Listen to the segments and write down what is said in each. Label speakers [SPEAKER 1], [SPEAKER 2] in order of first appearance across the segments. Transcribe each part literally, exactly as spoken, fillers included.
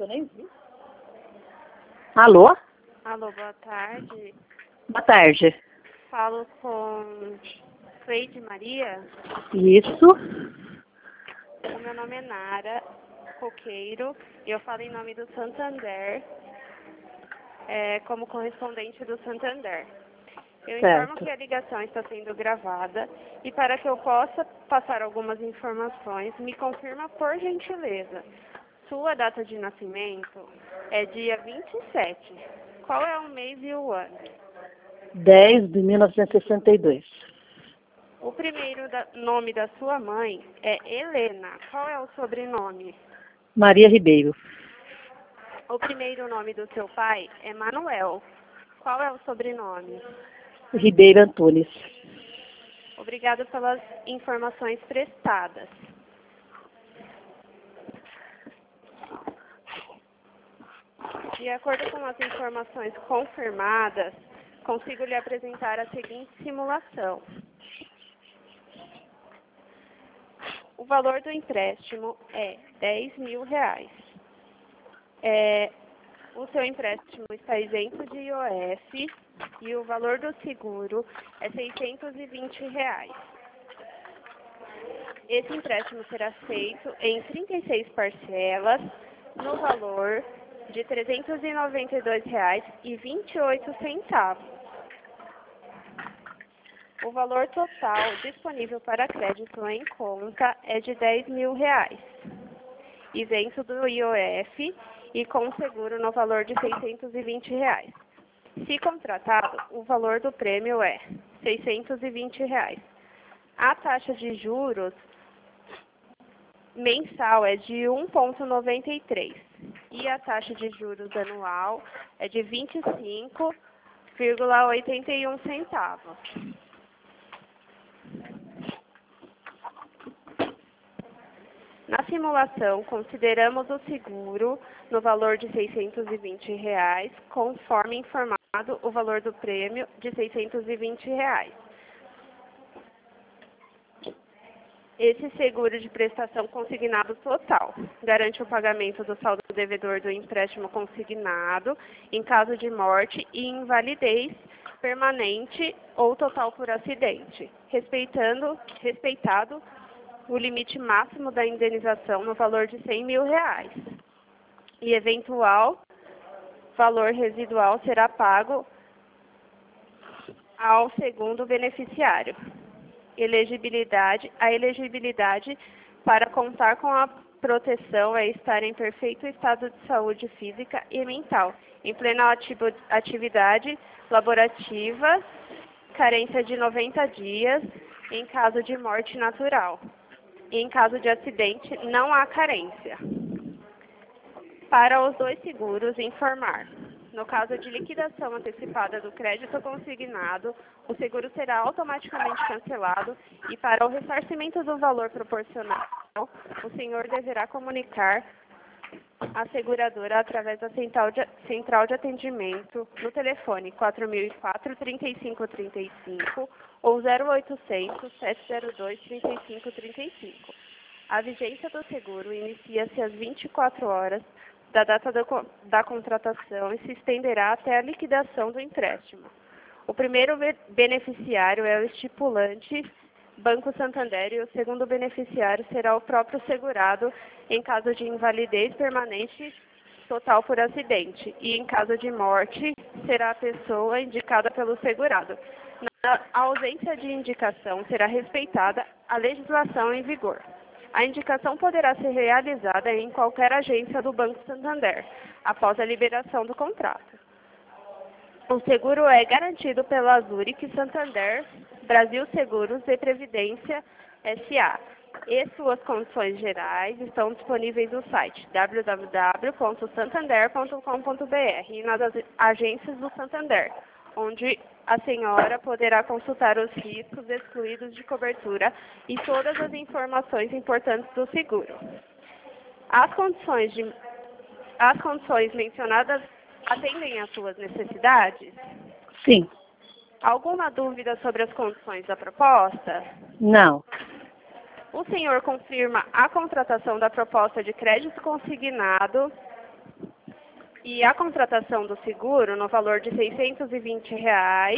[SPEAKER 1] que eu nem vi. Alô?
[SPEAKER 2] Alô, boa tarde.
[SPEAKER 1] Boa tarde.
[SPEAKER 2] Falo com Cleide Maria.
[SPEAKER 1] Isso.
[SPEAKER 2] O meu nome é Nara Coqueiro e eu falo em nome do Santander, é, como correspondente do Santander. Eu informo
[SPEAKER 1] Certo.
[SPEAKER 2] que a ligação está sendo gravada e para que eu possa passar algumas informações, me confirma por gentileza. Sua data de nascimento é dia vinte e sete. Qual é o mês e o ano?
[SPEAKER 1] dez de mil novecentos e sessenta e dois.
[SPEAKER 2] O primeiro da- nome da sua mãe é Helena. Qual é o sobrenome?
[SPEAKER 1] Maria Ribeiro.
[SPEAKER 2] O primeiro nome do seu pai é Manuel. Qual é o sobrenome?
[SPEAKER 1] Ribeiro Antunes.
[SPEAKER 2] Obrigada pelas informações prestadas. De acordo com as informações confirmadas, consigo lhe apresentar a seguinte simulação. O valor do empréstimo é dez mil reais. É, o seu empréstimo está isento de I O F e o valor do seguro é seiscentos e vinte reais. Esse empréstimo será feito em trinta e seis parcelas no valor de trezentos e noventa e dois reais e vinte e oito centavos. O valor total disponível para crédito em conta é de dez mil reais, isento do I O F e com seguro no valor de seiscentos e vinte reais. Se contratado, o valor do prêmio é seiscentos e vinte reais. A taxa de juros mensal é de um vírgula noventa e três e a taxa de juros anual é de vinte e cinco vírgula oitenta e um centavos. Na simulação, consideramos o seguro no valor de seiscentos e vinte reais, conforme informado o valor do prêmio de seiscentos e vinte reais. Esse seguro de prestação consignado total garante o pagamento do saldo devedor do empréstimo consignado em caso de morte e invalidez permanente ou total por acidente, respeitando, respeitado o limite máximo da indenização no valor de cem mil reais. E eventual valor residual será pago ao segundo beneficiário. Elegibilidade, a elegibilidade para contar com a proteção é estar em perfeito estado de saúde física e mental, em plena ativo- atividade laborativa, carência de noventa dias, em caso de morte natural. E em caso de acidente, não há carência. Para os dois seguros, informar. No caso de liquidação antecipada do crédito consignado, o seguro será automaticamente cancelado e para o ressarcimento do valor proporcional, o senhor deverá comunicar à seguradora através da central de, central de atendimento no telefone quatro mil e quatro, trinta e cinco trinta e cinco ou zero oitocentos, sete zero dois, trinta e cinco trinta e cinco. A vigência do seguro inicia-se às vinte e quatro horas da data da, da contratação e se estenderá até a liquidação do empréstimo. O primeiro beneficiário é o estipulante Banco Santander e o segundo beneficiário será o próprio segurado em caso de invalidez permanente total por acidente e em caso de morte será a pessoa indicada pelo segurado. Na ausência de indicação será respeitada a legislação em vigor. A indicação poderá ser realizada em qualquer agência do Banco Santander, após a liberação do contrato. O seguro é garantido pela Zurich Santander, Brasil Seguros e Previdência S A E suas condições gerais estão disponíveis no site w w w ponto santander ponto com ponto b r e nas agências do Santander, onde a senhora poderá consultar os riscos excluídos de cobertura e todas as informações importantes do seguro. As condições, de, as condições mencionadas atendem às suas necessidades?
[SPEAKER 1] Sim.
[SPEAKER 2] Alguma dúvida sobre as condições da proposta?
[SPEAKER 1] Não.
[SPEAKER 2] O senhor confirma a contratação da proposta de crédito consignado E a contratação do seguro no valor de seiscentos e vinte reais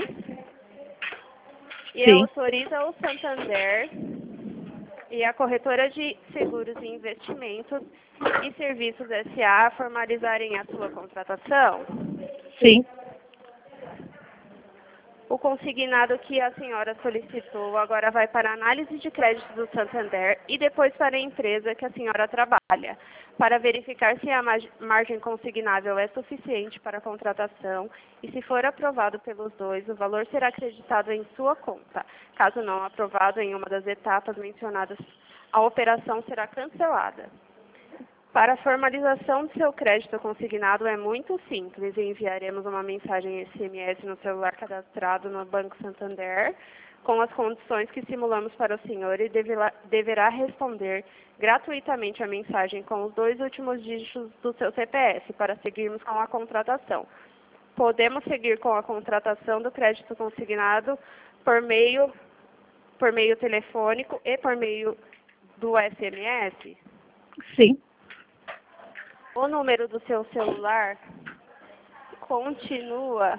[SPEAKER 2] e
[SPEAKER 1] Sim.
[SPEAKER 2] autoriza o Santander e a corretora de seguros e investimentos e serviços S A a formalizarem a sua contratação.
[SPEAKER 1] Sim.
[SPEAKER 2] O consignado que a senhora solicitou agora vai para a análise de crédito do Santander e depois para a empresa que a senhora trabalha, para verificar se a margem consignável é suficiente para a contratação e, se for aprovado pelos dois, o valor será acreditado em sua conta. Caso não aprovado em uma das etapas mencionadas, a operação será cancelada. Para a formalização do seu crédito consignado é muito simples. Enviaremos uma mensagem S M S no celular cadastrado no Banco Santander com as condições que simulamos para o senhor e deverá, deverá responder gratuitamente a mensagem com os dois últimos dígitos do seu C P F para seguirmos com a contratação. Podemos seguir com a contratação do crédito consignado por meio, por meio telefônico e por meio do S M S?
[SPEAKER 1] Sim.
[SPEAKER 2] O número do seu celular continua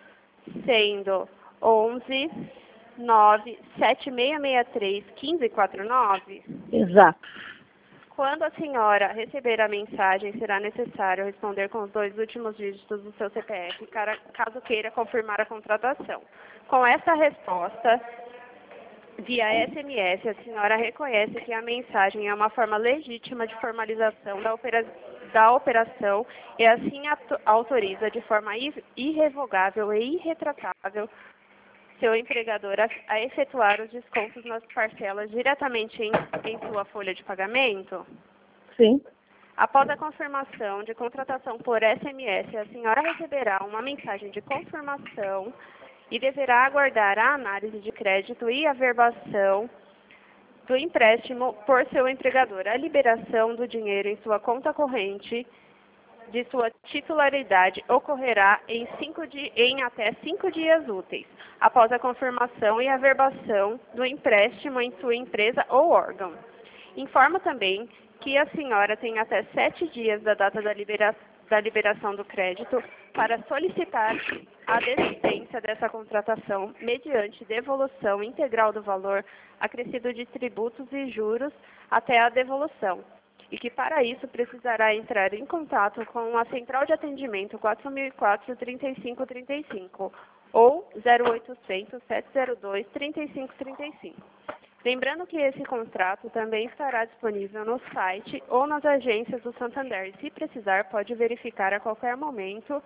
[SPEAKER 2] sendo onze, nove, sete seis seis três, um cinco quatro nove?
[SPEAKER 1] Exato.
[SPEAKER 2] Quando a senhora receber a mensagem, será necessário responder com os dois últimos dígitos do seu C P F, caso queira confirmar a contratação. Com essa resposta, via S M S, a senhora reconhece que a mensagem é uma forma legítima de formalização da operação da operação e assim autoriza de forma irrevogável e irretratável seu empregador a, a efetuar os descontos nas parcelas diretamente em, em sua folha de pagamento?
[SPEAKER 1] Sim.
[SPEAKER 2] Após a confirmação de contratação por S M S, a senhora receberá uma mensagem de confirmação e deverá aguardar a análise de crédito e a verbação do empréstimo por seu empregador. A liberação do dinheiro em sua conta corrente de sua titularidade ocorrerá em, cinco di em até cinco dias úteis, após a confirmação e a verbação do empréstimo em sua empresa ou órgão. Informa também que a senhora tem até sete dias da data da, libera da liberação do crédito para solicitar a desistência dessa contratação mediante devolução integral do valor acrescido de tributos e juros até a devolução, e que para isso precisará entrar em contato com a Central de Atendimento quatro mil e quatro, trinta e cinco trinta e cinco ou zero oitocentos, sete zero dois, trinta e cinco trinta e cinco. Lembrando que esse contrato também estará disponível no site ou nas agências do Santander e, se precisar, pode verificar a qualquer momento,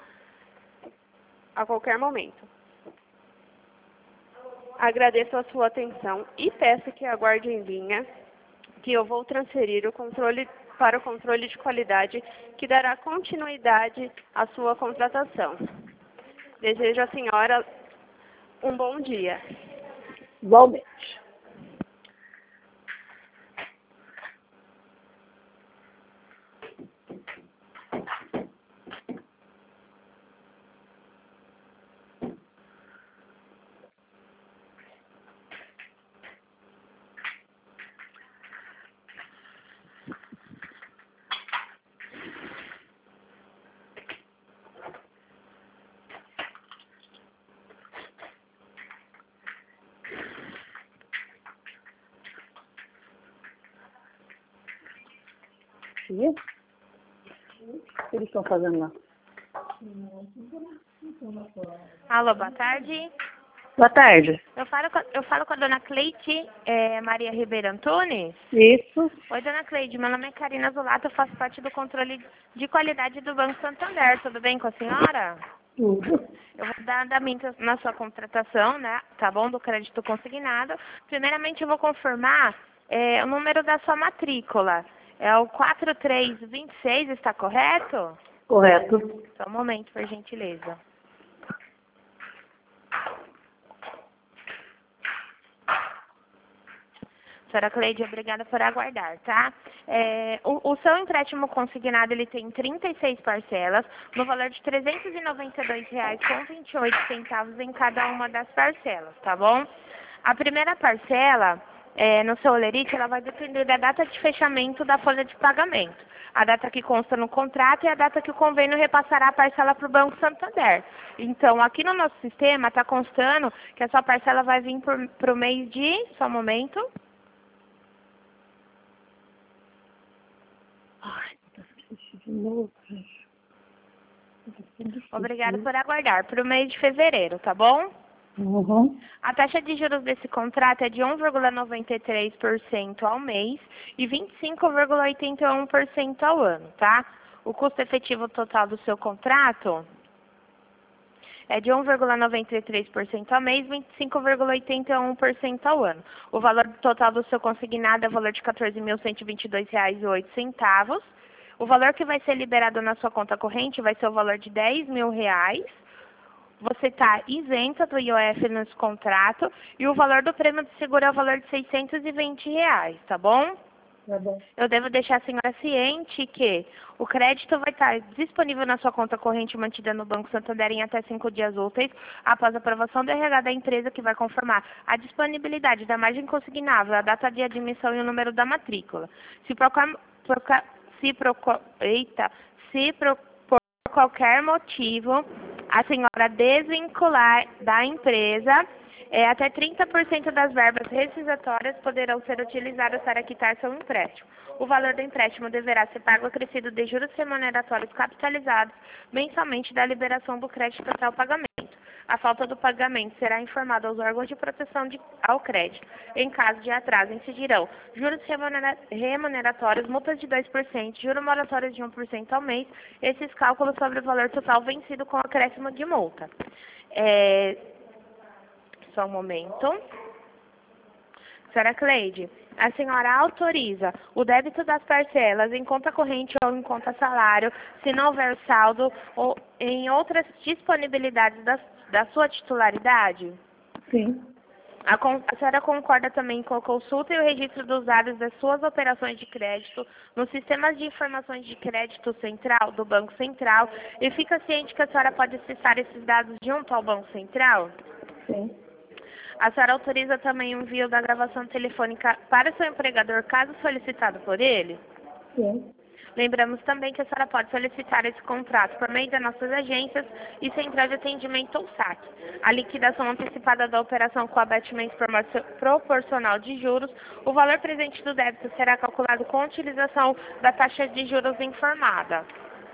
[SPEAKER 2] a qualquer momento. Agradeço a sua atenção e peço que aguarde em linha, que eu vou transferir o controle para o controle de qualidade, que dará continuidade à sua contratação. Desejo à senhora um bom dia.
[SPEAKER 1] Igualmente. E o que eles estão fazendo lá?
[SPEAKER 3] Alô, boa tarde.
[SPEAKER 1] Boa tarde.
[SPEAKER 3] Eu falo com, eu falo com a dona Cleide é, Maria Ribeiro Antunes.
[SPEAKER 1] Isso.
[SPEAKER 3] Oi, dona Cleide. Meu nome é Karina Zulato, eu faço parte do controle de qualidade do Banco Santander. Tudo bem com a senhora?
[SPEAKER 1] Tudo.
[SPEAKER 3] Eu vou dar andamento na sua contratação, né? Tá bom? Do crédito consignado. Primeiramente, eu vou confirmar é, o número da sua matrícula. É o quatro três dois seis, está correto?
[SPEAKER 1] Correto.
[SPEAKER 3] Só um momento, por gentileza. Senhora Cleide, obrigada por aguardar, tá? É, o, o seu empréstimo consignado, ele tem trinta e seis parcelas, no valor de trezentos e noventa e dois reais e vinte e oito centavos em cada uma das parcelas, tá bom? A primeira parcela é, no seu holerite, ela vai depender da data de fechamento da folha de pagamento. A data que consta no contrato e a data que o convênio repassará a parcela para o Banco Santander. Então, aqui no nosso sistema está constando que a sua parcela vai vir para o mês de... Só um momento.
[SPEAKER 1] Ai, tá difícil de novo, cara. Tá ficando difícil,
[SPEAKER 3] Obrigada
[SPEAKER 1] né?
[SPEAKER 3] por aguardar. Para o mês de fevereiro, tá bom?
[SPEAKER 1] Uhum.
[SPEAKER 3] A taxa de juros desse contrato é de um vírgula noventa e três por cento ao mês e vinte e cinco vírgula oitenta e um por cento ao ano, tá? O custo efetivo total do seu contrato é de um vírgula noventa e três por cento ao mês e vinte e cinco vírgula oitenta e um por cento ao ano. O valor total do seu consignado é o valor de quatorze mil cento e vinte e dois reais e oito centavos. O valor que vai ser liberado na sua conta corrente vai ser o valor de dez mil reais. Você está isenta do I O F nesse contrato e o valor do prêmio de seguro é o valor de seiscentos e vinte reais, tá bom?
[SPEAKER 1] Tá bom.
[SPEAKER 3] Eu devo deixar a senhora ciente que o crédito vai estar disponível na sua conta corrente mantida no Banco Santander em até cinco dias úteis, após a aprovação do R H da empresa, que vai conformar a disponibilidade da margem consignável, a data de admissão e o número da matrícula. Se por, por, se por, eita, se por, por qualquer motivo a senhora desvincular da empresa, é, até trinta por cento das verbas rescisórias poderão ser utilizadas para quitar seu empréstimo. O valor do empréstimo deverá ser pago acrescido de juros remuneratórios capitalizados mensalmente da liberação do crédito até o pagamento. A falta do pagamento será informada aos órgãos de proteção de, ao crédito. Em caso de atraso, incidirão juros remunera, remuneratórios, multas de dois por cento, juros moratórios de um por cento ao mês, esses cálculos sobre o valor total vencido com acréscimo de multa. É, só um momento. Senhora Cleide, a senhora autoriza o débito das parcelas em conta corrente ou em conta salário, se não houver saldo ou em outras disponibilidades da, da sua titularidade?
[SPEAKER 1] Sim.
[SPEAKER 3] A, a senhora concorda também com a consulta e o registro dos dados das suas operações de crédito nos sistemas de informações de crédito central, do Banco Central, e fica ciente que a senhora pode acessar esses dados junto ao Banco Central?
[SPEAKER 1] Sim.
[SPEAKER 3] A senhora autoriza também o envio da gravação telefônica para seu empregador, caso solicitado por ele?
[SPEAKER 1] Sim.
[SPEAKER 3] Lembramos também que a senhora pode solicitar esse contrato por meio das nossas agências e central de atendimento ou saque. A liquidação antecipada da operação com abatimento proporcional de juros, o valor presente do débito será calculado com a utilização da taxa de juros informada.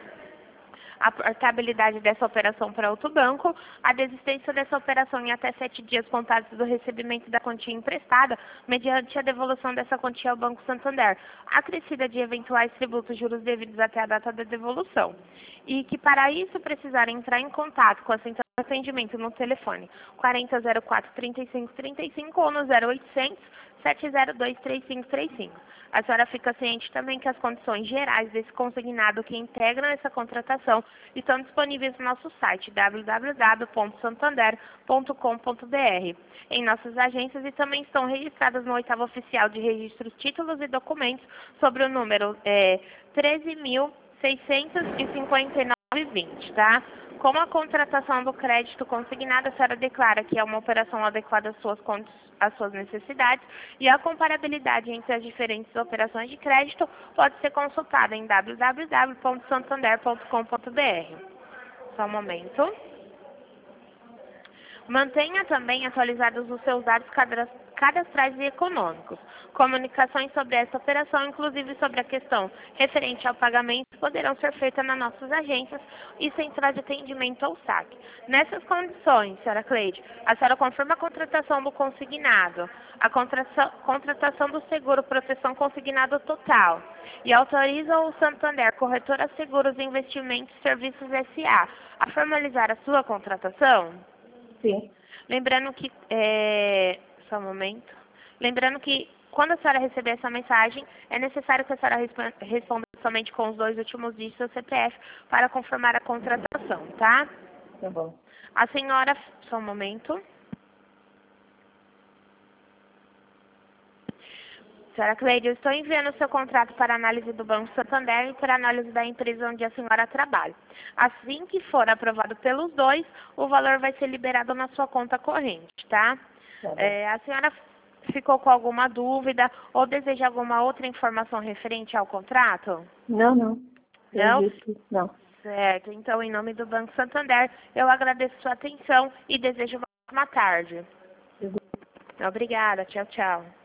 [SPEAKER 3] A portabilidade dessa operação para outro banco, a desistência dessa operação em até sete dias contados do recebimento da quantia emprestada, mediante a devolução dessa quantia ao Banco Santander, acrescida de eventuais tributos juros devidos até a data da devolução. E que para isso precisarem entrar em contato com a central de atendimento no telefone quarenta zero quatro, trinta e cinco trinta e cinco ou no zero oitocentos, sete zero dois, três cinco três cinco. A senhora fica ciente também que as condições gerais desse consignado que integram essa contratação estão disponíveis no nosso site w w w ponto santander ponto com ponto b r, em nossas agências, e também estão registradas no oitavo oficial de registros, títulos e documentos sobre o número é, treze mil seiscentos e cinquenta e nove vinte, tá? Como a contratação do crédito consignado, a senhora declara que é uma operação adequada às suas, às suas necessidades, e a comparabilidade entre as diferentes operações de crédito pode ser consultada em w w w ponto santander ponto com ponto b r. Só um momento. Mantenha também atualizados os seus dados cadastrais e econômicos. Comunicações sobre essa operação, inclusive sobre a questão referente ao pagamento, poderão ser feitas nas nossas agências e centrais de atendimento ou saque. Nessas condições, senhora Cleide, a senhora confirma a contratação do consignado, a contratação do seguro proteção consignado total e autoriza o Santander, Corretora Seguros e Investimentos Serviços S A, a formalizar a sua contratação?
[SPEAKER 1] Sim.
[SPEAKER 3] Lembrando que, é, só um momento, lembrando que quando a senhora receber essa mensagem, é necessário que a senhora responda, responda somente com os dois últimos dígitos do C P F para confirmar a contratação, tá?
[SPEAKER 1] Tá bom.
[SPEAKER 3] A senhora, só um momento. Senhora Cleide, eu estou enviando o seu contrato para análise do Banco Santander e para análise da empresa onde a senhora trabalha. Assim que for aprovado pelos dois, o valor vai ser liberado na sua conta corrente, tá?
[SPEAKER 1] Tá bom.
[SPEAKER 3] É, a senhora ficou com alguma dúvida ou deseja alguma outra informação referente ao contrato?
[SPEAKER 1] Não, não.
[SPEAKER 3] Não?
[SPEAKER 1] Eu disse, não.
[SPEAKER 3] Certo. Então, em nome do Banco Santander, eu agradeço sua atenção e desejo uma ótima tarde. Obrigada. Tchau, tchau.